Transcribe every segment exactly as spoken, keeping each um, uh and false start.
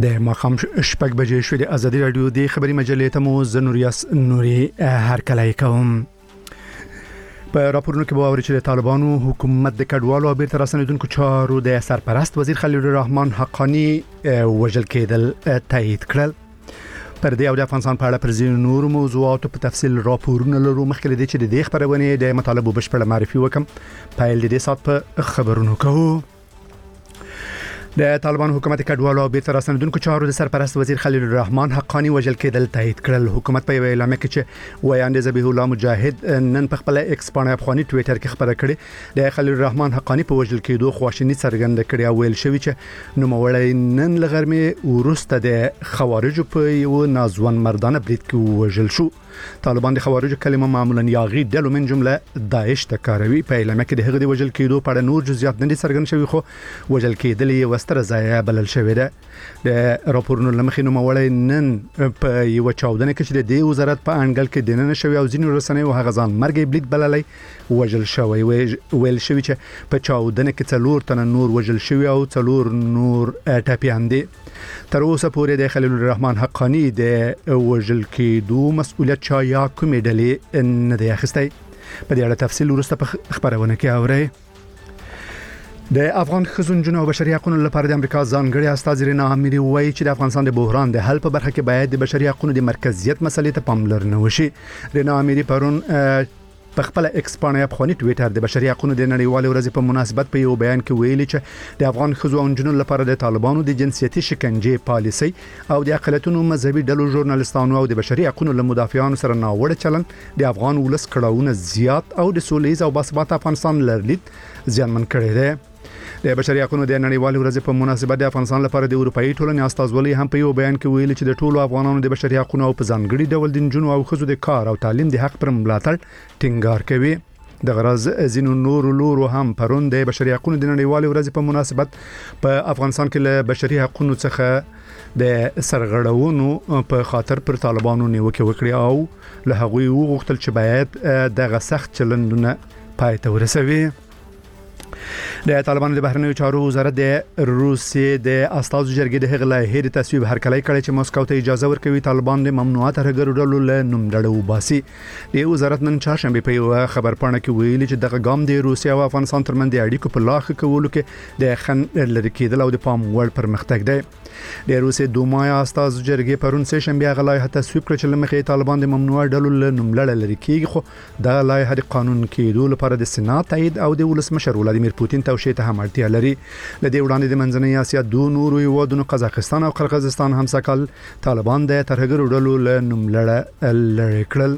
د ماخام شپږ بجې شوې د ازادي رادیو د خبري مجلې ته مو زنوریاس نوري هرکلای کوم. په راپورونو کې به اوري چې طالبانو حکومت د کډوالو او بیرته راستنیدونکو چارو د سرپرست وزیر خلیل الرحمن حقانی وژل کېدل تایید کړل. پر دې او د افغانستان په اړه پر ځینو نور موضوعاتو په تفصیل راپورونه لرو. مخکې د چې د دې خبرونه د مطالبه بشپړه معرفي وکم په دې سات په خبرونو کوو. د طالبان حکومت کډوالو او بیرته راستنیدونکو چارو د سرپرست وزیر خلیل الرحمن حقانی وژل کېدل تایید کړل. حکومت په اعلامیه کې چې ویاند ذبیح الله مجاهد نن په خپل ایکس باندې افغاني ټوئیټر کې خبره کړې د خلیل الرحمن حقانی په وژل کېدو خواشینی څرګنده کړې او ویل شوی چې نو مولای نن لغرمه ورسته د خوارجو په یو نازون مردانه برید کې وژل شو. طالبان د خوارجو کلمه معمولا یاغي ډلو من جمله داعش ته کاروي. په اعلامیه کې د هغه د وژل کېدو په اړه نور جزئیات نه دي څرګند شوي خو وژل کېدل یې وستره ځای بلل شوی ده. د راپورونو لمخې نو مولای نن په یو چاودنه کې چې د وزارت په انګل کې دننه شوی او ځینو رسنیو هغه ځان مرګ بلیک بللای وژل شوی. ویل شوی چې په چاودنه کې څلور تنه نور وژل شوی او څلور نور ټاپیان دي. تر اوسه پورې د خلیل الرحمن حقانی د وژل کېدو مسؤلیت چا یا کومې ډلې نه دی اخیستی. په دې اړه تفصیل وروسته په خبرونه کې اورئ. د افغان ښځو او بشري حقوقو لپاره د امریکا ځانګړي استازي رینا اميري وایي چې د افغانستان د بحران د حل په برخه کې باید د بشري حقوقو د مرکزیت مسلې ته پاملرنه وشي. رینا اميري پرون په خپل ایکس باندې افغاني ټوئیټر د بشري حقوقو د نړیوال ورځې په مناسبت په یو بیان کې ویلي چې د افغان ښځو او نجونو لپاره د طالبانو د جنسيتي شکنجې پالیسي او د اقلیتونو مذهبي ډلو ژورنالستانو او د بشري حقوقو له مدافعانو سره ناوړه چلن د افغان ولس کړهونه زیات او د سولېز او باثبات افغانستان لرلید ځانمن کړی دی. د بشري حقوقو د نړیوال ورځې په مناسبت د افغانستان لپاره د اروپאי ټولنې استازولي هم په یو بیان کې ویلي چې د ټولو افغانانو د بشري حقوقو او په ځانګړي ډول د نجونو او ښځو د کار او تعلیم د حق پر ملاتړ ټینګار کوي. د غرض زینو نور لورو هم پرون د بشري حقوقو د نړیوال ورځې په مناسبت په افغانستان کې له بشري حقوقو څخه د سرغړونو په خاطر پر طالبانو نیوکه وکړي او له هغوی وغوښتل چې باید دغه سخت چلندونه پای ته ورسوي. د طالبانو د بهرنیو چارو وزارت د روسیې د استازو جرګې د هغه لایحې د تصویب هرکلی کړی چې مسکو ته اجازه ورکوي طالبان د ممنوعات هرګرو ډلو له نوملړه وباسي. د وزارت نن چهارشنبه په یو خبرپاڼه کې ویلي چې دغه ګام د روسیې او افغانستان ترمنځ د اړیکو په لاښه کولو کې د خن لري کېدل او د پام وړ پرمختګ دی. د روسیې دوما استازو جرګې پرون سه شنبه هغه لایحه تصویب کړ چې لمخې طالبان د ممنوع ډلو له نوملړه لري کېږي خو دا لایحه د قانون کېدو لپاره د سېنات تایید او د ولسمشر ولادیمیر پوتین توشیح ته هم اړتیا لري. لدې وړاندې د منځنۍ اسیا دوه نورو هیوادونو قزاقستان او قرغیزستان هم سکل طالبان د ترهګرو ډلو له نوملړه لري کړل.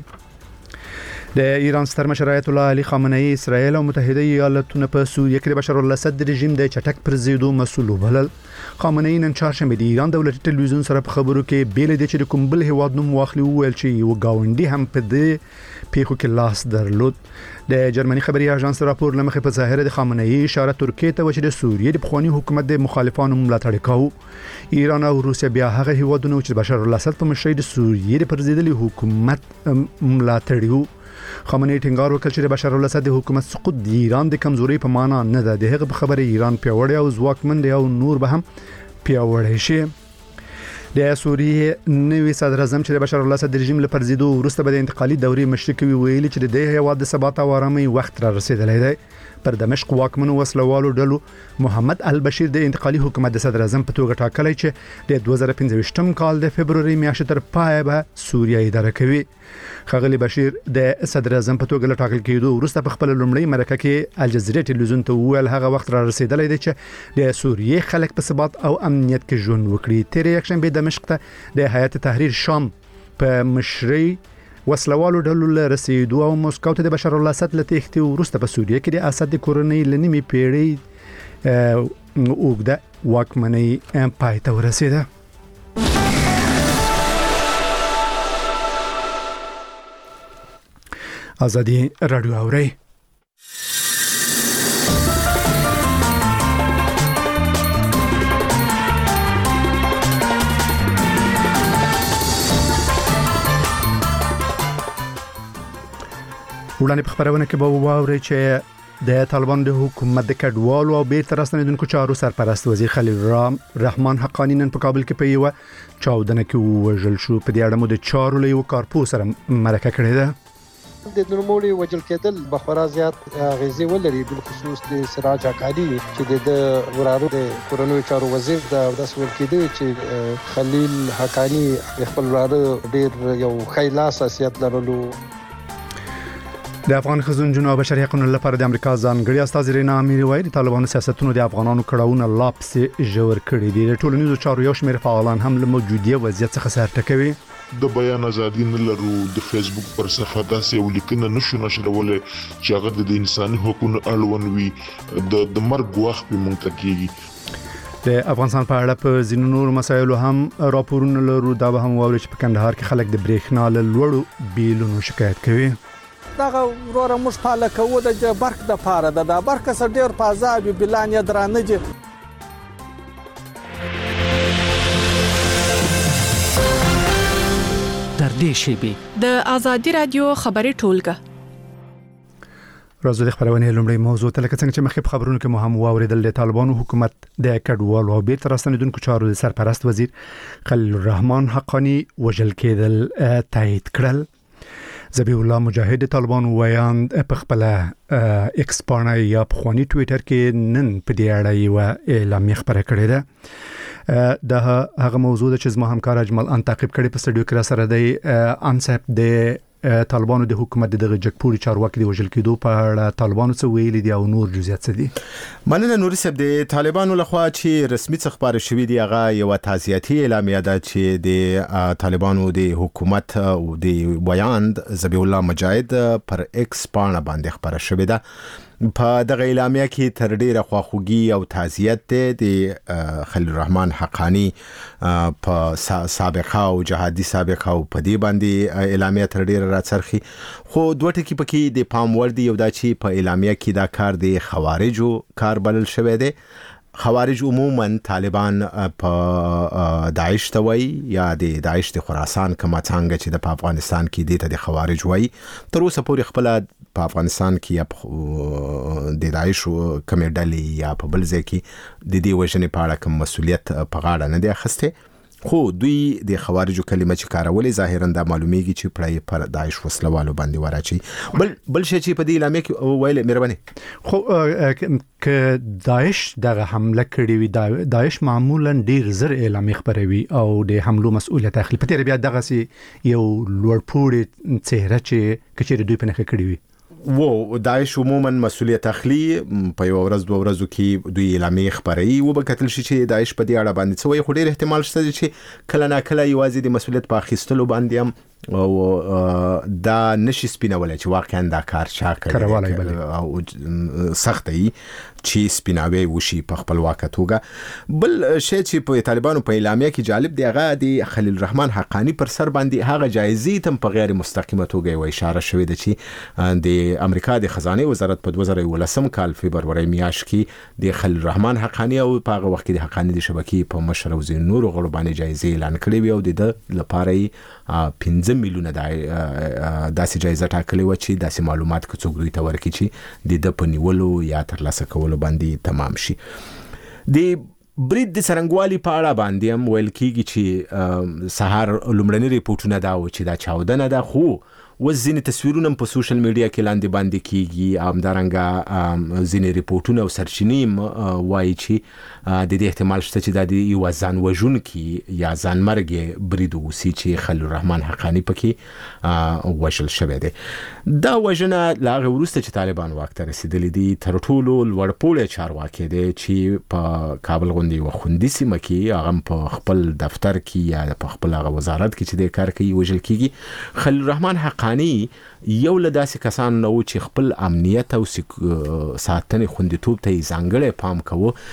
د ایران ستر مشر آیت الله علي خامنه‌ای اسرائیل او متحده ایالاتونه په سوریه کې بشار الاسد رژیم د چټک پر زیدو مسؤل وبلل. خامنه‌ای نن چهارشنبه د ایران دولتي ټلویزیون سره په خبرو کې بیل دي چې د کوم بل هیواد نوم واخلي ویل چې یو گاونډي هم په دې پیښو کې لاس درلود. د جرمني خبري اژانس راپور لمخې په ظاهر د خامنه‌ای اشاره ترکیه ته و چې د سوریې د پخوانی حکومت د مخالفانو ملاتړ کاوه. ایران او روسیا بیا هغه هیوادونه چې بشار الاسد په مشرۍ د سوریې د پرځیدلي حکومت ملاتړ یو. خامنه‌ای ټینګار وکړ چې بشار الاسد د حکومت سقوط د ایران د کمزوري په معنا نه ده. د هغه خبره ایران پیوړی او ځواکمن دی او نور به هم پیوړی شي. د سوریې نوی صدر اعظم چې بشار الاسد د رژیم لپاره زیدو ورسته به د انتقالي دورې مشرک ویلي چې د دې هیواد د ثبات او آرامۍ وخت را رسیدلی دی. پر دمشق واکمنو وسلوالو ډلو محمد البشیر د انتقالي حکومت د صدر اعظم په توګه ټاکلی چې د دوه زره پنځه کال د فبروري میاشتې تر پای به سوریه اداره کوي. ښاغلی بشیر د صدر اعظم په توګه ټاکل کېدو وروسته په خپل لومړی مرکه کې الجزیره ټلویزیون ته وویل هغه وخت را رسیدلی دی چې د سوریې خلک په ثبات او امنیت کې ژوند وکړي. تېره یکشنبه دمشق ته د هیئت تحریر شام په مشرۍ وسلوالو ډلو له رسیدو او مسکو ته د بشار الاسد له تېښتې وروسته په سوریه کې د اسد د کورنۍ له نیمې پیړۍ اوږده واکمنۍ پای ته ورسېده. ازادي رادیو اورئ. وړاندې په خبرونه کې به واورئ چې د طالبان د حکومت د کډوالو او بیرته راستنیدونکو چارو سرپرست وزیر خلیل الرحمن حقانی نن په کابل کې په یو چاودنه کې وژل شو. په دې اړه مو د چارو له یو کارپو سره مرکه کړې ده. د نورمالي وجل کېدل بخورا زیات غیزي ولري، بل خصوص د سراج حقانی چې د ورارو د کورنوي چارو وزیر د داس ول کېدی چې خلیل حقانی خپل ورارو ډیر یو خیلا اساسیت لرلو. د افغان خزون جنوب بشري حقوقو لپاره د امریکا ځانګړي استاد رینا امیر وایي د طالبانو سیاستونو د افغانانو کړهونه لاپس جوړ کړي دي. د ټولنیزو چارو یو شمېر فعالان هم له موجودیه وضعیت څخه سر ټکوي. د بیان ازادي نه لرو، د فیسبوک پر صفحه داسې ولیکنه نشو نشرولای چې هغه د انساني حقوقو اړوند وي، د د مرګ وخت په مونږ ته کېږي. د افغانستان په اړه په ځینو نور مسایلو هم راپورونه لرو. دا به هم واوري چې په کندهار کې خلک د برېښنا له لوړو بیلونو شکایت کوي. دغه وروره موږ پاله کوو د برق د پاره د دا برق سره ډیر پازاب بلان یې درانه دي. در دې شیبې د ازادي رادیو خبري ټولګه راځو د خبرونه لومړی موضوع ته لکه څنګه چې مخکې په خبرونو کې مو هم واوریدل د طالبانو حکومت د کډوالو او بیرته راستنیدونکو چارو د سرپرست وزیر خلیل الرحمن حقانی وژل کېدل تایید کړل. ذبیح الله مجاهد طالبان ویاند په خپل ایکس پاڼه یا په خواني ټوئیټر کې نن په دې اړه یو اعلامیه خبره کړې ده. د هغه موضوع چې زما همکار اجمل ان تعقیب کړي په سټډیو کې را سره دی انسپ د طالبانو د حکومت دغه جګپوري چارواکي د وژل کېدو په اړه طالبانو څه ویلي دي او نور جزئیات څه دي؟ مننه نوري صاحب. د طالبانو لخوا چې رسمي څخه خبر شوې دي هغه یو تعزیتي اعلامیه ده چې د طالبانو د حکومت او د ویاند ذبیح الله مجاهد پر ایکس پاڼه باندې خبره شوې ده. په دغه اعلامیه کې تر ډیره خواخوږي او تعزیت د خلیل الرحمن حقانی په سابقه او جهادي سابقه او په دې باندې اعلامیه تر ډیره راڅرخي. خو دوه ټکي پکې د پام وړ دي. یو دا چې په اعلامیه کې دا کار د خوارجو کار بلل شوی دی. خوارج عموما طالبان په داعش ته وایي یا د داعش د خراسان کما څنګه چې د افغانستان کې د ته د خوارج وایي. تر اوسه پورې خپل په افغانستان کې یا د داعش کمې ډلې یا په بل ځای کې د دې وژنې په اړه کوم مسؤلیت په غاړه نه دی اخیستی. خو دوی د خوارجو کلمه چې کارولې ظاهرا د معلومیږي چې پړای پر داعش وسلوالو باندې وراچي. بل بل شي چې په دې اعلامیه کې ویل مهرباني خو ک داعش دغه حمله کړې وي، داعش معمولا ډیر زر اعلامیه خبروي او د حملو مسؤلیت اخلي. په تیر بیا دغه سي یو لوړپوړی څهره چې کچېره دوی په نخښه کړی وي. و داعش عموما مسؤلیت اخلي. په یو ورځ دوه ورځو کې دوی اعلامیه خبري و به کتل شي چې داعش په دې اړه باندې څه وایي. خو ډیر احتمال شته چې کله نا کله یوازې د مسؤلیت په اخیستلو باندې هم او دا نشي سپینولای چې واقعا دا کار چا کړی او سخت دی چې سپیناوي وشي په خپل واقعتوګه. بل شی چې په طالبانو په اعلامیه کې جالب دی هغه د خلیل الرحمن حقانی پر سر باندې هغه جایزې تم په غیر مستقیمه توګه و اشاره شوې ده چې د امریکا د خزانه وزارت په دوه زره ولسم کال فبرवरी میاشت کې د خلیل الرحمن حقانی او په هغه وخت کې د حقانی د شبکې په مشر او زین نور غړو باندې جایزې اعلان کړې وي او د لپاره پنځه میلیونه داسې جایزه ټاکلې و چې داسې معلومات که څوک دوی ته ورکړي چې د د پنیولو یا ترلاسه کولو باندې تمام شي. د برید د څرنګوالي په اړه باندې هم ویل کېږي چې سهار لومړني ریپورتونه دا و چې دا چاودنه ده. خو وزینې تصویرونه په سوشل میډیا کې لاندې باندې کیږي. همدارنګه ځینې ریپورتونه او سرچینې وایي چې د دې احتمال شته چې د یو ځان وژونکي یا ځان مرګ برید وسی چې خلیل الرحمن حقانی پکې وژل شوی دی. دا وژنه لاغه وروسته چې طالبان واک ته رسیدلي دي تر ټولو لوړپوړی چارواکي دی چې په کابل غونډې و خوندي سیمه کې هغه په خپل دفتر کې یا په خپل وزارت کې چې د کار کوي وژل کیږي. خلیل الرحمن حقانی یو له داسې کسان نو چې خپل امنیت او ساتنې خوندیتوب ته ځانګړی پام کوي.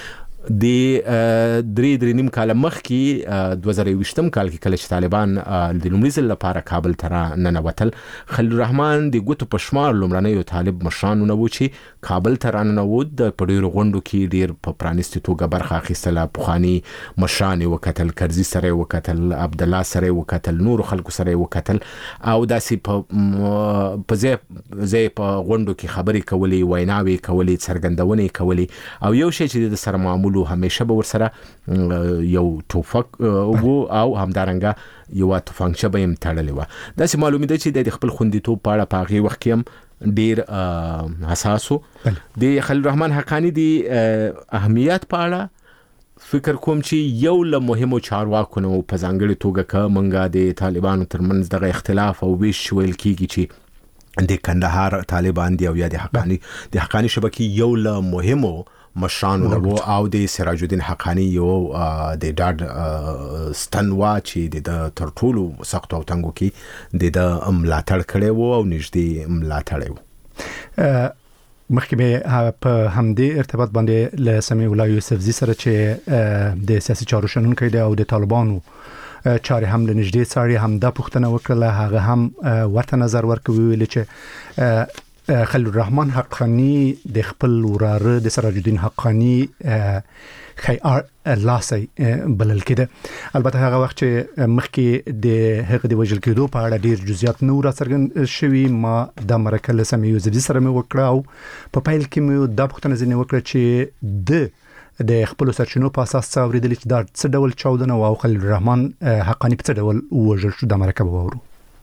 د درې درې نیم کال مخکې دوه زره یوویشتم کال کې کله چې طالبان د لومړي ځل لپاره کابل ته راننوتل، خلیل الرحمن د ګوتو په شمار لومړنیو طالب مشرانو و چې کابل ته راننوت. د په ډېرو غونډو کې ډېر په پرانیستې توګه برخه اخیستله. پخواني مشران یې وکتل، کرزي سره یې وکتل، عبدالله سره یې وکتل، نورو خلکو سره یې وکتل او داسې په ځای ځای په غونډو کې خبرې کولې، ویناوې کولې، څرګندونې کولې او یو شی چې د سره معمول همیشه به ورسره یو توفق وو او همدارنګه یو توفنګچه به هم تړلې وه. داسې معلومه ده چې د خپل خوندیتوب په اړه په هغې وخت کې هم ډېر حساس و. د خلیل الرحمن حقانی د اهمیت په اړه فکر کوم چې یو له مهمو چارواکو نه په ځانګړې توګه که موږ د طالبانو ترمنځ دغه اختلاف او ویش ویل کېږي چې د کندهار طالبان دی او یا د حقانی د حقانی شبکې یو له مهمو مشرانو نو او د سراج الدین حقانی یو د ډاډ ستنوا چې د تر ټولو سخت او تنګو کې د ملاتړ کړي وو او نږدې ملاتړ وو. مخکې په همدې ارتباط باندې له سمیع الله یوسفزي سره چې د سیاسي چارو شنونکی دی او د طالبانو چارې هم له نږدې څاري هم دا پوښتنه وکړه، هغه هم ورته نظر ورکوي ویل چې خلیل الرحمن حقانی د خپل وراره د سراج الدین حقانی خیار لاسي بلل کېده. البته هغه وخت چې مخکې د هغه د وجل کېدو په اړه ډیر جزئیات نو را څرګند شوي، ما د مرکه له سمیع یوسفزي سره مې وکړه او په پیل کې مې دا پوښتنه ځینې وکړه چې د د خپل سرچینو په اساس څه اورېدل چې دا څه ډول چاودنه او خلیل الرحمن حقانی په څه ډول وژل شو. د مرکه وورو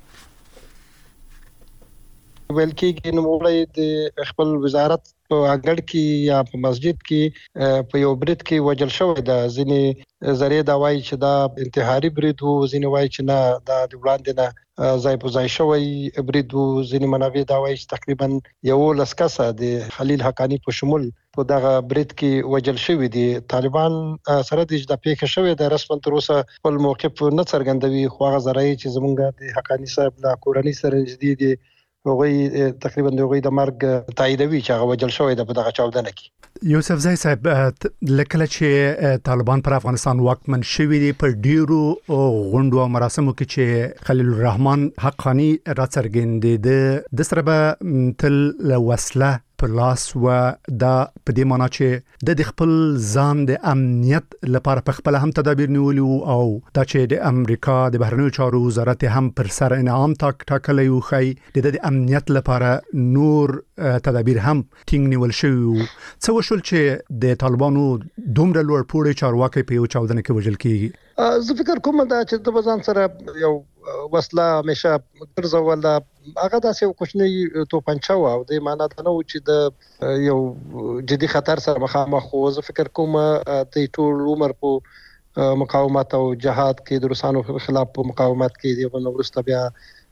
ویل کېږي نو مولای د خپل وزارت په اګړ کې یا په مسجد کې په یو برید کې وجل شوی دا ځینې زری دا وایي چې دا انتحاري برید وو، ځینې وایي چې نه دا د وړاندې نه ځای په ځای شوی برید وو، ځینې منابع دا وایي چې تقریبا یو لس کسه د خلیل حقانی په شمول په دغه برید کې وجل شوی دي. طالبان سره د اجدا پیښه شوی د رسمن تر اوسه خپل موقف نه څرګندوي، خو هغه زری چې زمونږ د حقانی صاحب لا کورنۍ سره نږدې دي هغه تقریبا د هغه د مرګ تاییدوي چې هغه وجل شوی د په دغه چاودنه کې. یوسفزي صاحب لکه چې طالبان پر افغانستان واکمن شوی دي په ډیرو غونډو او مراسمو کې چې خلیل الرحمن حقانی را څرګندېده د سره به تل وسله په لاس و دا په دې معنی چې د خپل ځان د امنیت لپاره په خپل هم تدابیر نیولي او دا چې د امریکا د بهرنیو چارو وزارت هم پر سر انعام تاک ټاکلی و خی د امنیت لپاره نور تدابیر هم ټینګ نیول شوی. څه وشول چې د طالبانو دومره لوړ پوړی چارواکي په یو چاودنه کې وژل کیږي؟ زه فکر کوم دا چې د بزان سره یو وسله همیشه ګرځول هغه داسې یو کوچنی توپنچه و او د معنا دا نه و چې د یو جدي خطر سره مخامخ و. زه فکر کوم د ټول عمر په مقاومت او جهاد کې د روسانو خلاف په مقاومت کې د ورسته بیا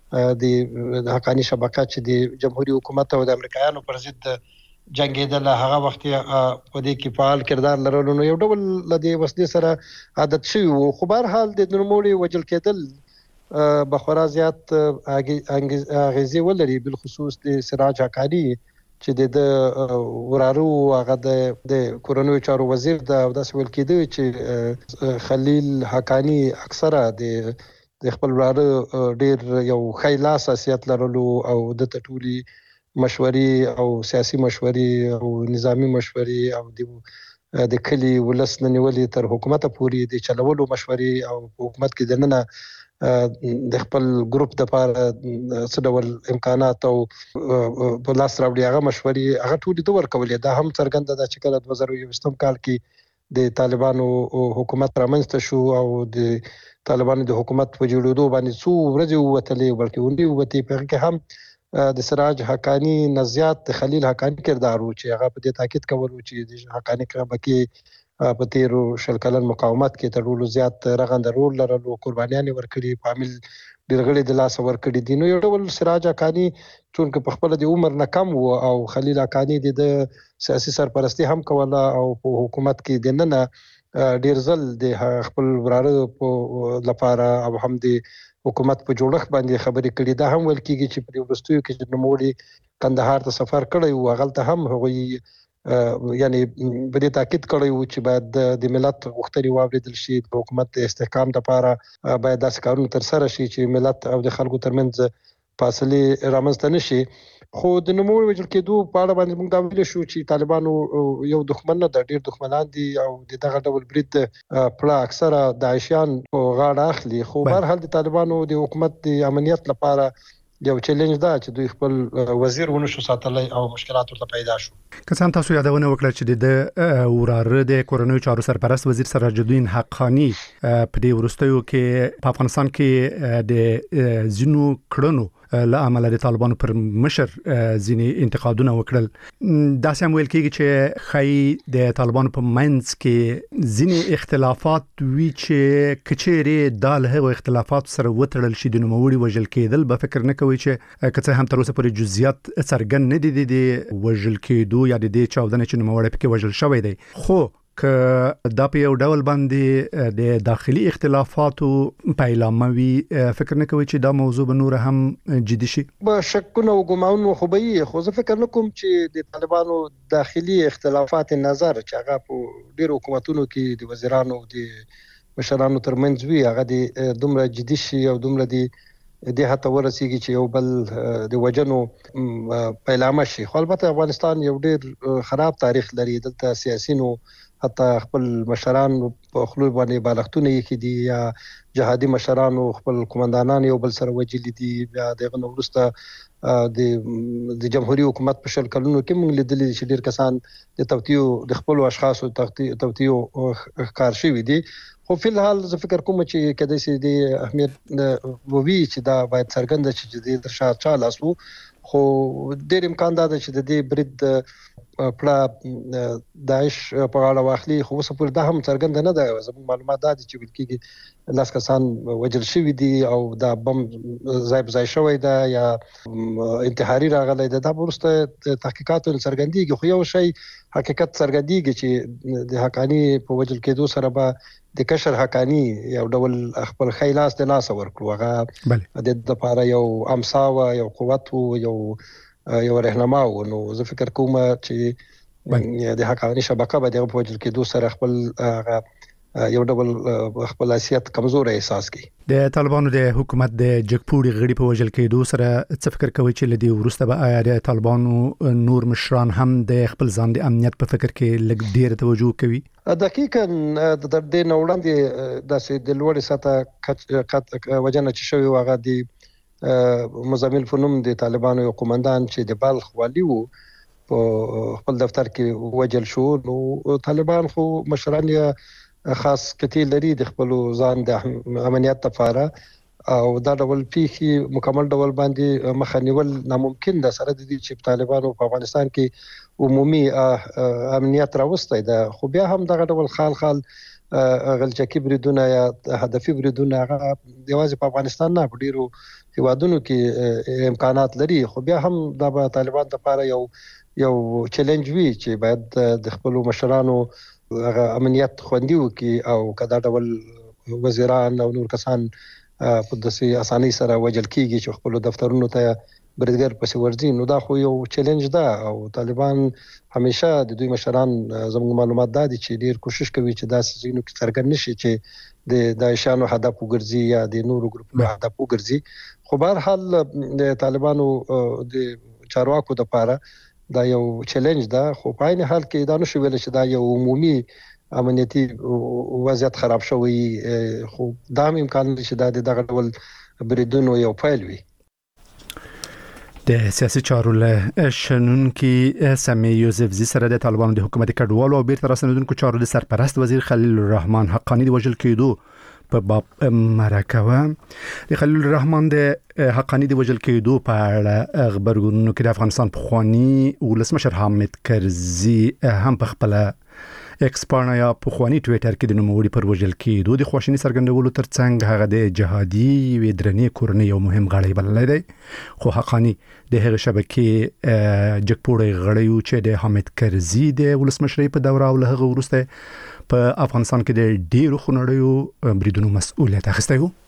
د حقانی شبکه چې د جمهوریت حکومت او د امریکایانو پر ضد جنگیدل هغه وخت په دې کې فعال کردار لرلو نو یو ډول لدی وسلې سره عادت شوی وو. خو بهر حال د نورموړي وجل کېدل بخورا زیات اغیزې ولري، بل خصوص د سراج حقانی چې د ورارو هغه د کورنیو چارو وزیر د داس ویل کېدی چې خلیل حقانی اکثره د د خپل وراره ډیر یو خیلا اساسیت لرلو او د ټولي مشورې او سیاسي مشورې او نظامی مشورې او د د کلی ولسن نیولې تر حکومت پورې د چلولو مشورې او حکومت کې دننه د خپل ګروپ د لپاره څه ډول امکانات او په لاس راوړي هغه مشورې هغه ټول د ورکولې دا هم څرګنده ده چې کله دوه زره یوویشتم کال کې د طالبانو حکومت رامنځته شو او د طالبانو د حکومت په جوړېدو باندې څو ورځې وتلې بلکې ونی وتی په کې هم د سراج حقانی نزيات د خلیل حقانی کردار و چې هغه په دې تاکید کولو چې د حقانی کړه کې په تیرو شل کلن مقاومت کې تر ټولو زیات رغند رول لرلو، قربانیان ورکړي، فامیل ډیرغړي د لاس ورکړي دي. نو یو ډول سراج حقانی چې په خپل د عمر نه کم وو او خلیل حقانی د سیاسي سرپرستی هم کوله او په حکومت کې د نن ډیر ځل د خپل وراره په لپاره او هم د حکومت په جوړښت باندې خبرې کړي. دا هم ول کېږي چې په ورستیو کې د نوموړي کندهار ته سفر کړی او هغه ته هم هغوی یعنی په دې تاکید کړی و چې باید د ملت غوښتنې واوریدل شي، د حکومت د استحکام لپاره باید داسې کارونه تر سره شي چې ملت او د خلکو ترمنځ فاصله رامنځته نشي. خو د نوموړي وژل کېدو په اړه باندې موږ دا ویل شو چې طالبانو یو دښمن نه د ډیر دښمنان دي او د دغه ډول برید په اکثره داعشیان په غاړه اخلي. خو بهر حال د طالبانو د حکومت د امنیت لپاره یو چیلنج دا چې دوی خپل وزیر ونشو ساتلای او مشکلات ورته پیدا شو. که څنګه تاسو یادونه وکړه چې د وراره د کورونوي چارو سرپرست وزیر سراج الدین حقانی په دې ورستیو کې په افغانستان کې د زینو کړنو له امله د طالبانو پر مشر ځینی انتقادونه وکړل. دا سم ویل کېږي چې خای د طالبانو په منځ کې ځینی اختلافات وی چې کچېری د له اختلافات سره وتړل شي د نوموړي وژل کېدل به فکر نه کوي چې کڅه هم تر اوسه پورې جزئیات څرګند نه دي د وژل کېدو یا د دې چاودنې چې نوموړي پکې وژل شوی دی. خو که دا په یو ډول باندې د داخلي اختلافاتو پیلاموي فکر نه کوي چې دا موضوع به نور هم جدي شي؟ به شکونه او ګمانونه خو به یې، خو زه فکر نه کوم چې د طالبانو داخلي اختلافات نظر چې هغه په ډیرو حکومتونو کې د وزیرانو د مشرانو ترمنځ وي هغه د دومره جدي شي او دومره د د هته ورسیږي چې یو بل د وجنو پیلامه شي. خو البته افغانستان یو ډیر خراب تاریخ لري، دلته سیاسيونو حتی خپل مشران په خلوی باندې بالښتونه یې کړي دي یا جهادي مشرانو خپل قومندانان یو بل سره وجلي دي. بیا دغه وروسته د د جمهوریت حکومت په شل کلونو کې موږ لیدلي چې ډیر کسان د توتیو د خپل اشخاصو توتیو ښکار شوي دي. خو په الحال زه فکر کوم چې کله چې د اهمیت ووی چې دا باید څرګنده شي چې د شاه چا لاسو، خو ډیر امکان ده چې د دې برید پړه داعش په اړه واخلي. خو اوس په دا هم څرګند نه ده، زموږ معلومات ده چې ولکېږي لاس کسان وجل شوی دي او دا بم ځای په ځای شوی ده یا انتحاري راغلی ده. دا وروسته تحقیقاتو څرګندېږي. خو یو شی حقیقت څرګندېږي چې د حقانی په وجل کېدو سره به د کشر حقانی یو ډول خپل خیلاس د لاس ورکړو. هغه د لپاره یو امساوه یو قوت او یو یو رهنما و. نو زه فکر کوم چې د حقانی شبکه به د وجل کېدو سره خپل یو ډول خپل حیثیت کمزور احساس کوي. د طالبانو د حکومت د جګپوړي غړي په وژل کېدو سره څه فکر کوي چې لدی ورسته به آیا د طالبانو نور مشران هم د خپل ځان د امنیت په فکر کې لږ ډیر توجه کوي؟ دقیقاً د دې نوړاندې داسې د لوړ سطح وجنه چې شوی واغه دی مزامل فنوم د طالبانو یو قومندان چې د بلخ والی وو په خپل دفتر کې وجل شو. نو طالبان خو مشران یې خاص کتیل لري د خپل ځان د امنیت لپاره او دا ډول پیخي مکمل ډول باندې مخنیول ناممکن ده سره د دې چې طالبانو په افغانستان کې عمومي امنیت راوستي ده. خو بیا هم دغه ډول خال خال غلچکی بریدونه یا هدفي بریدونه هغه یوازې په افغانستان نه په ډیرو هیوادونو کې امکانات لري. خو بیا هم دا به طالبان لپاره یو یو چیلنج وي چې باید د خپل مشرانو هغه امنیت خوندي وکي او کدا ډول وزیران او نور کسان په داسې اسانۍ سره وجل کیږي چې خپل دفترونو ته بریدګر پسې ورځي. نو دا خو یو چیلنج ده او طالبان همیشه د دوی مشران زموږ معلومات ده چې ډیر کوشش کوي چې دا سيزونو کې څرګند نشي چې د داعشانو هدف وګرځي یا د نورو ګروپونو هدف وګرځي. خو بهر حال د طالبانو د چارواکو لپاره دا یو چیلنج ده. خو په عین حال کې دا نشو ویل چې دا یو عمومي امنیتي وضعیت خراب شوی، خو دا هم امکان لري چې دا دغه ډول بریدونو یو فایل وي. د سیاسي چارو له شنونکي سمیع یوسفزي سره د طالبانو د حکومت کډوالو او بیرته راستنیدونکو چارو د سرپرست وزیر خلیل الرحمن حقانی د وژل کېدو په باب مرکه. د خلیل الرحمن د حقانی د وژل کېدو په اړه خبرګونونو کې د افغانستان پخوانی ولسمشر حامد کرزي هم په خپل ایکس پاڼه یا پخوانی ټویټر کې د نوموړي پر وژل کېدو د خواشینی څرګندولو ترڅنګ هغه د جهادي ودرنې کورنۍ یو مهم غړی بللی دی. خو حقانی د هغه شبکې جګپوړی غړی چې د حامد کرزي د ولسمشرۍ په دوره او له هغه وروسته په افغانستان کې د ډیرو خونړیو بریدونو مسؤلیت اخیستی و.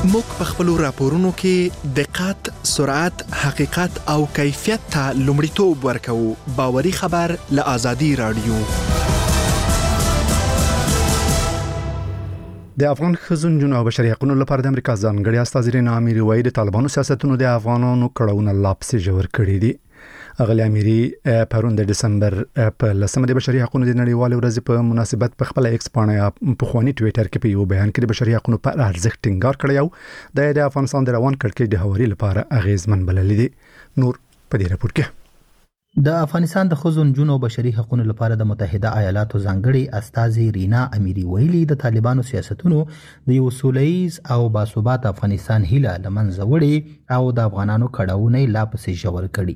موږ په خپل راپورونو کې دقت، سرعت، حقیقت او کیفیت ته لومړیتوب ورکوو. باوري خبر له آزادي رادیو. د افغان ښځو نجونو او بشري حقوقو لپاره د امریکا ځانګړي استازی رینا اميري وایي د طالبانو سیاستونو د افغانانو کړهونه لا پسې ژور کړي دي. اغلی اميري پرون د دسمبر په لسمه د بشري حقوقو د نړیوال ورځ په مناسبت په خپل ایکس باندې په خواني ټوئیټر کې په یو بیان کې د بشري حقوقو په ارزښت ټینګار کړی او د افغانستان د روان کړکېچ د هواري لپاره اغیزمن بللی دي. نور په دې راپور کې د افغانستان د ښځو نجونو او بشري حقوقو لپاره د متحده ایالاتو ځانګړي استازي رینا اميري ویلي د طالبانو سیاستونو د یو سولهییز او باثبات افغانستان هیله لمنځه وړي او د افغانانو کړهونه لا پسې ژور کړي.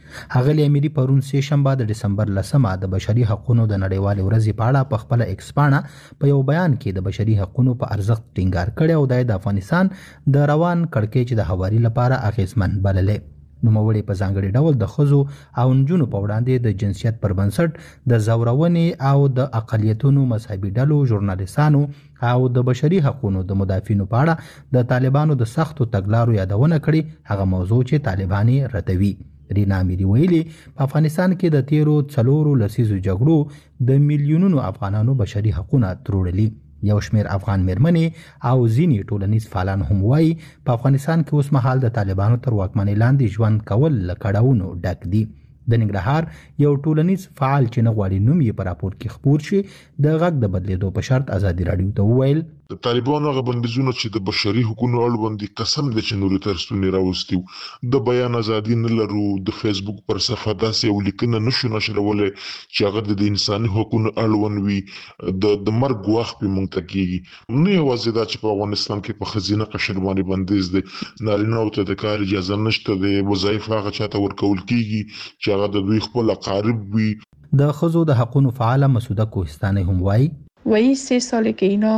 هغه اميري پرون سه شنبه د دسمبر لسمه د بشري حقوقو د نړیوال ورځ په اړه په خپل ایکس باندې په یو بیان کې د بشري حقوقو په ارزښت ټینګار کړی او د افغانستان د روان کړکېچ د هواري لپاره اغیزمن بللې. نوموړي په ځانګړي ډول د ښځو او نجونو په وړاندې د جنسیت پر بنسټ د زورونې او د اقلیتونو مذهبي ډلو ژورنالیستانو او د بشري حقوقو د مدافعینو په اړه د طالبانو د سختو تګلارو یادونه کړې. هغه موضوع چې طالباني ردوي. رینا اميري ویلي په افغانستان کې د تیرو څلورو لسیزو جګړو د میلیونونو افغانانو بشري حقوقونه تروړلي. یو شمېر افغان مېرمنې او ځینې ټولنیز فعالان هم وایي په افغانستان کې اوس مهال د طالبانو تر واکمنۍ لاندې ژوند کول له کړاوونو ډک دي. د ننګرهار یو ټولنیز فعال چې نه غواړي نوم یې په راپور کې خپور شي د غږ د بدلیدو په شرط ازادي رادیو ته وویل د طالبانو هغه بندیزونه چې د بشري حقوقو اړوند قسم د چنوري ترستونی راوستي د بیان ازادي نه لرو. د فیسبوک پر صفحه داسې یو لیکنه نشو نشرولای چې هغه د انساني حقوقو اړوند وي. د د مرګ وخت په مونږ ته کیږي نه یوازې دا چې په افغانستان کې په خزینه قشر باندې بندیز دي، نارینه او ته د کار اجازه نشته، د وظایف هغه چاته ورکول کیږي چې هغه د دوی خپل اقارب وي. د ښځو د حقوقو فعال مسعوده کوهستاني هم وایي وایي سه سال کې اینا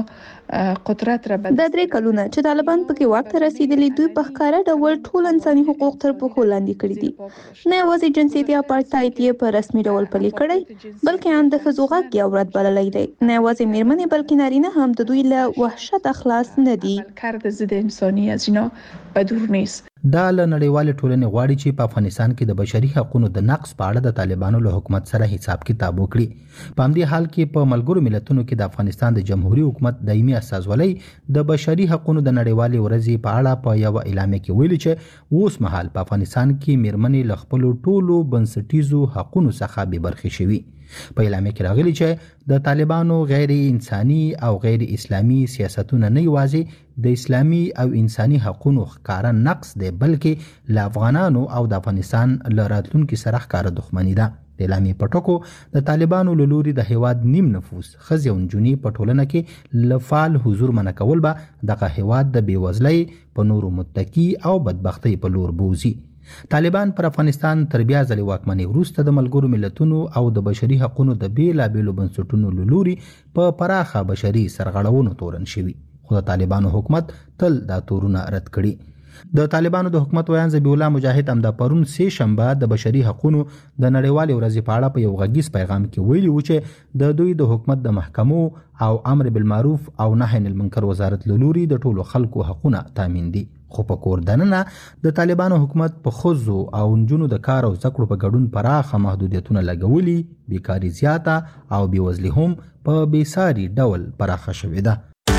قدرت را بد د درې کلونه چې طالبان پکې واک ته رسیدلی دوی په ښکاره ډول ټول انساني حقوق تر پښو لاندې کړي دي. نه یوازې جنسیتي اپارټایډ یې په رسمي ډول پلي کړی بلکې ان د ښځو غږ یې اورد بللی دی. نه یوازې میرمنې بلکې نارینه هم د دوی له وحشت خلاص نه دي. کار د ضد انساني از اینا بدور نیست. دا له نړیوال ټولنې غواړي چې په افغانستان کې د بشري حقوقو د نقض په اړه د طالبانو له حکومت سره حساب کتاب وکړي. په همدې حال کې په ملګرو ملتونو کې د افغانستان د جمهوریت حکومت دایمي استازولۍ د بشري حقوقو د نړیوال ورځ په اړه په یو اعلامیه کې ویلي چې اوس مهال په افغانستان کې میرمنې له خپل ټولو بنسټیزو حقوقو څخه بې برخې شوي. په اعلامیه کې راغلي چې د طالبانو غیر انساني او غیر اسلامي سیاستونه نه یوازې د اسلامي او انساني حقوقو ښکارا نقص دی بلکې له افغانانو او د افغانستان له راتلونکو سره ښکارا دښمني ده. د اعلامیې په ټکو د طالبانو له لوري د هیواد نیم نفوس ښځې او نجونې په ټولنه کې له فعال حضور منع کول به دغه هیواد د بېوزلۍ په نورو متکي او بدبختۍ په لور بوزي. طالبان پر افغانستان تر بیا ځلې واکمنۍ وروسته د ملګرو ملتونو او د بشري حقوقو د بیلابیلو بنسټونو له لوري په پراخه بشري سرغړونو تورن شوي، خو د طالبانو حکومت تل دا تورونه رد کړي. د طالبانو د حکومت ویان ذبیح الله مجاهد هم د پرون سه شنبه د بشري حقوقو د نړیوال ورځ په اړه په یو غږیز پیغام کې ویلي و چې د دوی د حکومت د محکمو او امر بالمعروف او نهي عن المنکر وزارت له لوري د ټولو خلکو حقوقونه تامین دي. خو په کور دننه د طالبانو حکومت په ښځو او نجونو د کار او زده کړو په ګډون پراخه محدودیتونه لګولي، بیکاري زیاته او بېوزلي هم په بېساري ډول پراخه شوې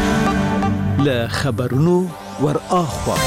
ده. له خبرونو ور اخوا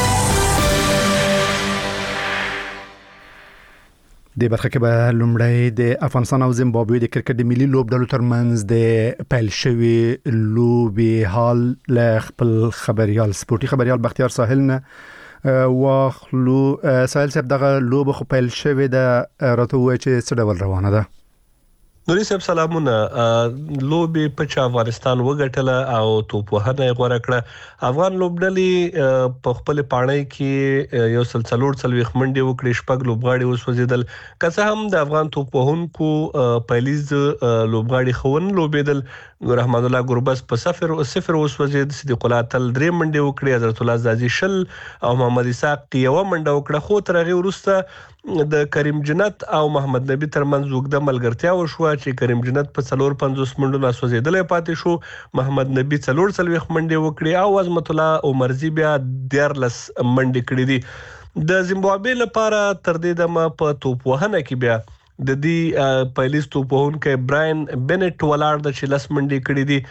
د برخه کې به لومړی د افغانستان او زیمبابوې د کرکټ د ملي لوبډلو ترمنځ د پیل شوی لوبې حال له خپل خبريال سپورتي خبريال بختیار ساحل نه واخلو. ساحل صاحب دغه لوب خو پیل شوی د راته وای چې څه ډول روانه ده؟ نوري صاحب سلامونه. لوبې په چا افغانستان وګټله او توپ وهنه غوړه کړه. افغان لوبډلې په خپل پاڼۍ کې یو سلسلور څلويخ منډي وکړي، شپږ لوبغاړي وسوځیدل. که څه هم د افغان توپ وهونکو پایلیز لوبغاړي خون لوبېدل، رحمان الله ګوربز په صفر او صفر وسوځید. صدیق الله تل درې منډې وکړې، حضرت الله زازي شل او محمد اسحاق یو منډه وکړه. خو تر هغه وروسته د کریم جنت او محمد نبی ترمنځ وګړه ملګرتیا وشوه چې کریم جنت په څلور پنځوس منډو سوځیدلې پاتې شو، محمد نبی څلور څلويخ منډې وکړې او عظمت الله عمرزي بیا دیارلس منډې کړې دي. د زیمبابوې لپاره تر دې دمه په توپ وهنه کې بیا د دې پایلیز توپوهونکی براین بنټ ولاړ د چې لس منډې کړې دي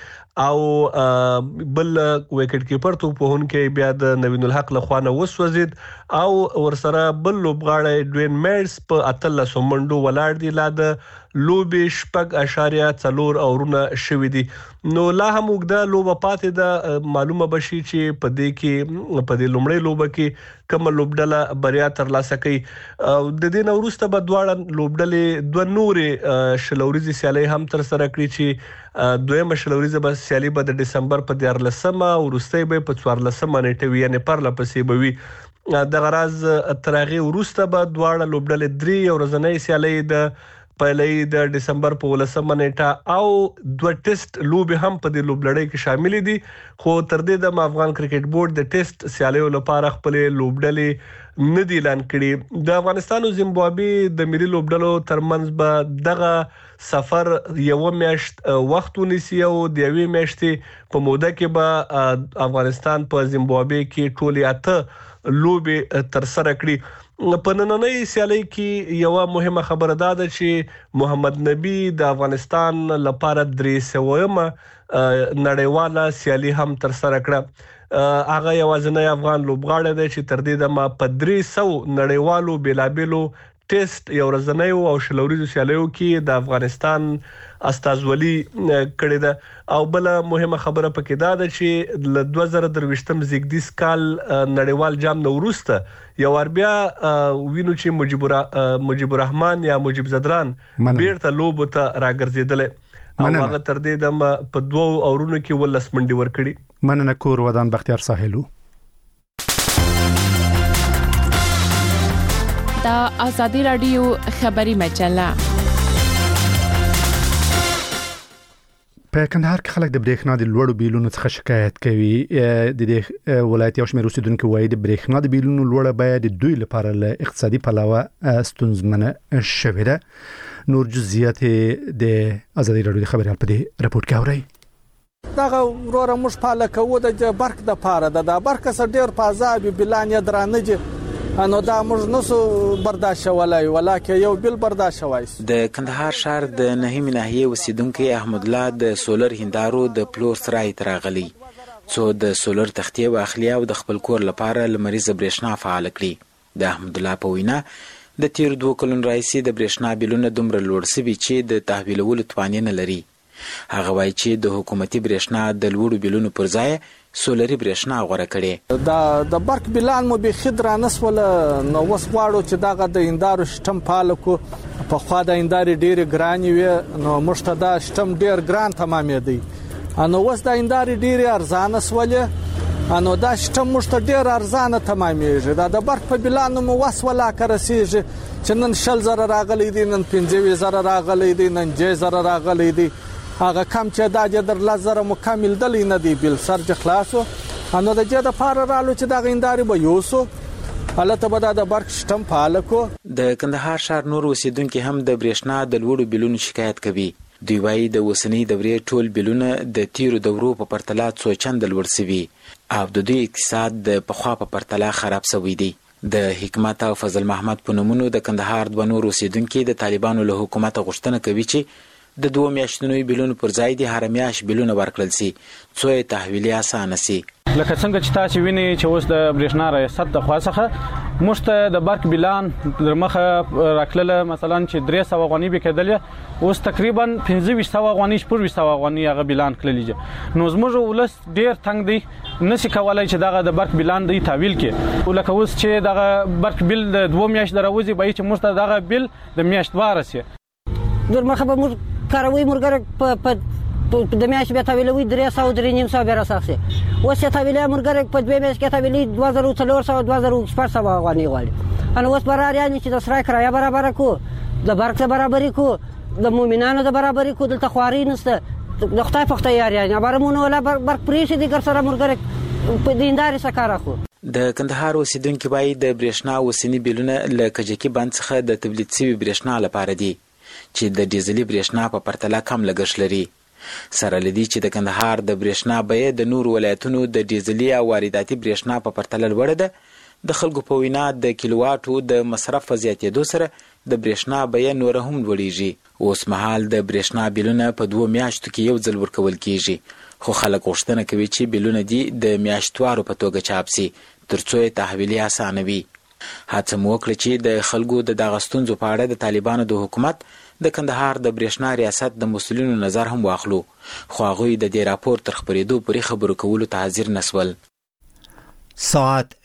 او بل وکټ کیپر توپوهونکی بیا د نوین الحق له خوانه وسوځید او ورسره بل لوبغاړی ډوین میډز په اتلس منډو ولاړ دی. لا د لوبې شپږ اشاریه څلور اورونه شوي دي. نو لا هم وګدا لوبه پاتې ده، معلومه بشي چې په دې کې په دې لومړی لوبه کې کوم لوبډله بریا ترلاسه کوي. د دې نو وروسته به دواړه لوبډلې دوه نورې شلوريزي سیالي هم تر سره کړی چې دویمه شلوريزه به سیالي به د دسمبر په دیارلسمه او وروستۍ به په څوارلسمه نیټه وي، یعنی پر لپسې به وي. د غراز ترغه وروسته به دواړه لوبډلې درې ورځنۍ سیالي د پهلې د دسمبر په ولسمه نیټه او دوه ټیسټ لوبې هم په دې لوبلړۍ کې شامل دي. خو تر دې د افغان کرکټ بورډ د ټیسټ سیالیو لپاره خپل لوبډلې نه دی اعلان کړي. د افغانستان او زیمبابوې د ملي لوبډلو ترمنځ به دغه سفر یو میاشت وخت ونیسي او د یوې میاشتې په موده کې به افغانستان په زیمبابوې کې ټول اته لوبې تر سره کړي. په نننۍ سیالي کې یو مهمه خبره ده چې محمد نبی د افغانستان لپاره درې سومه نړیواله سیالي هم تر سره کړه. هغه یوازینی افغان لوبغاړی دی چې تر دې دمه په درې سوه نړیوالو بیلابیلو ټیسټ یو ورځنۍ او شلوريزو سیالیو کې د افغانستان استازولي کړې ده. او بل مهمه خبره پکې دا ده چې ل دوه زره درويشتم زیږدیز کال نړیوال جام نو وروسته یو اربیا وینو چې مجيب مجيب الرحمن یا مجيب زدران بیرته لوب ته راګرځیدل او هغه تر دې د په دوه اورونو کې ولس منډي ور کړی. مننه کور ودان بختیار ساحلو. دا آزادی رادیو خبری مجله. په کندهار کې خلک د برېښنا د لوړو بیلونو څخه شکایت کوي. د دې ولایت یو شمېر اوسیدونکو وایي د برېښنا د بیلونو لوړه بیه د دوی لپاره له اقتصادي پلوه ستونزمنه شوې ده. نور جزئیات د آزادی رادیو د خبريال په دې رپورت کې اورئ. دغه وروره موږ پاله کوو د برق د پاره د برق سره ډیر پازابي بلان یې درانه انو دا موږ نسو برداشت ولای ولکه یو بل برداشت وای. د کندهار شهر د نهمه ناحیه اوسیدونکو احمد الله د سولر هندارو د پلور سرای تراغلی څو د سولر تختې واخلي او د خپل کور لپاره لمریز برېښنا فعال کړي. د احمد الله په وینا د تیر دوه کلن راځي د برېښنا بیلونه دومره لوړ سوي چې د تحویلولو توان نه لري. هغه وایي چې د حکومتي برېښنا د لوړو بیلونو پر ځای سولري برېښنا غوړه کړي. دا د برق بلان مو به خدرا نسول نو وس غواړو چې دغه د اندارو سیستم پالکو په خوا د انداري ډېر ګران وي نو مشته دا سیستم ډېر ګران تمامې دی انو وس د انداري ډېر ارزانه سولې انو دا سیستم مشته ډېر ارزانه تمامېږي. دا د برق په بلان مو وس ولا کرسيږي چې نن شل زره راغلي دي نن پنځه زره راغلي دي نن جې زره راغلي دي هغه کم چې دا در لزر مکمل دلی نه دی بل سرج خلاصو انو د جې د فار رالو چې دا غینداري به یوسو حالت به د برق سیستم فعال کو. د کندهار شهر نور اوسیدونکو هم د برېښنا د لوړو بیلونو شکایت کوي. دوی وايي د وسنۍ دورې ټول بیلونه د تیرو دورو په پرتله څو چند لوړ سوي او د دوی اقتصاد د پخوا په پرتله خراب شوی دی. د حکمت او فضل محمد په نومونو د کندهار د نور اوسیدونکو د طالبانو له حکومت غوښتنه کوي چې د دوه میاشتونو بیلونو پر ځای د هر میاش بیلونه ورکړل شي څو تحویلي اسانه شي. لکه څنګه چې تاسو وینئ چې اوس د برېښنا ریاست د خاصه مشته د برق بلان درمخه راکړل مثلا چې درې سوه غونی به کېدل اوس تقریبا پنځه سوه غونی شپږ سوه غونی هغه بلان کړلې. نو زموږ ولس ډیر تنگ دی نشي کولای چې دغه د برق بلان دی تحویل کړي. ولکه اوس چې دغه برق بل د دوه میاشت دروځي به چې مشته دغه بل د میاشت وارسي درمخه به موږ کاروي مرګ په د میاشت به تحویلوي درې سوه درې نیم سوه به راځي. اوس چې تحویل مرګ په دوه میاشت کې تحویلي دوه زره څلور سوه دوه زره شپږ سوه غواني غواړي. ان اوس برابر چې د سرای کرایه برابر کو د برق برابرۍ کو د مومنانو د برابرۍ کو دلته خواري نشته د خدای په خدای یاري بارمونه ولا برق پریش دي ګر سره مرګره په دینداري سکار اخو. د کندهار اوسیدونکو وايي د برېښنا وسنی بیلونه له کجکی بند څخه د تولید شوی برېښنا لپاره دي چې د ډیزلي برېښنا په پرتله کم لګښت لري. سره لدی چې د کندهار د برېښنا بیه د نور ولایتونو د ډیزلي او وارداتي برېښنا په پرتله لوړه ده. د خلکو په وینا د کیلوواټو د مصرف زیاتېدو سره د برېښنا بیه نور هم لوړیږي. اوس مهال د برېښنا بیلونه په دوه میاشتو کې یو ځل ورکول کیږي، خو خلک غوښتنه کوي چې بیلونه دي د میاشتوارو په توګه چاپ سي ترڅو یې تحویلي اسانه وي. هڅه مو وکړه چې د خلکو د دغه ستونزو په اړه د طالبانو د حکومت د کندهار د برېښنا ریاست د مسؤلینو نظر هم واخلو، خو هغوی د دې راپور تر خپرېدو پورې خبرو کولو ته حاضر نسول. ساعت